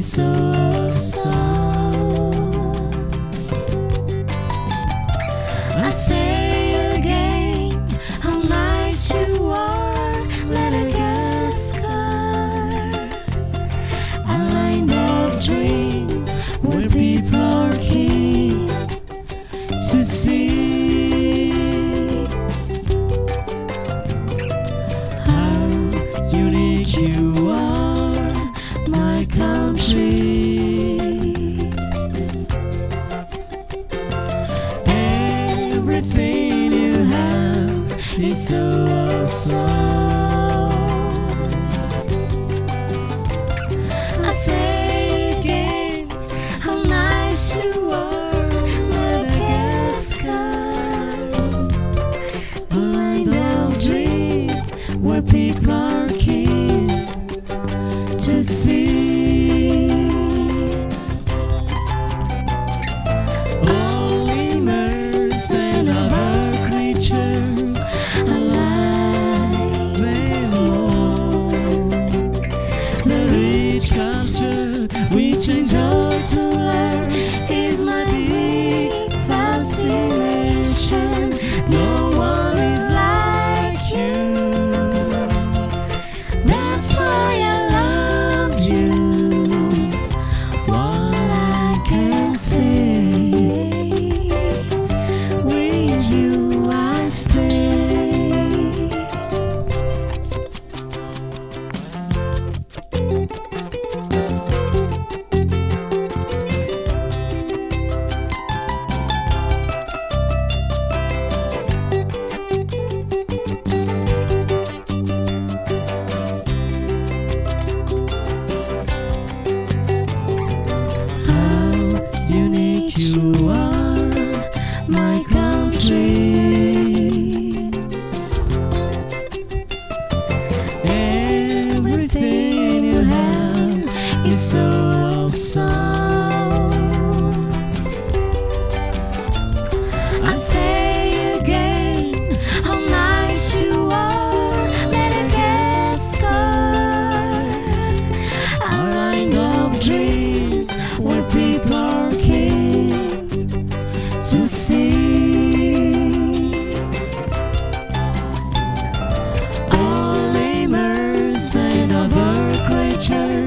is so soft. I say again, how nice you are, Madagascar. A line of dreams where people are keen to see how unique you are, my countries. Everything you have is so awesome. I say again, how nice you are, Madagascar. A line of dreams where people are keen to see. All lemurs and other creatures alive and low. The rich culture which enjoy to learn is my big fascination. No one is like you. That's why I loved you. What I can say, with you I stay. Unique you are, my countries. Everything you have is so awesome. I say again, how nice you are, Madagascar. A line of dreams where people are keen to see. All lemurs and other creatures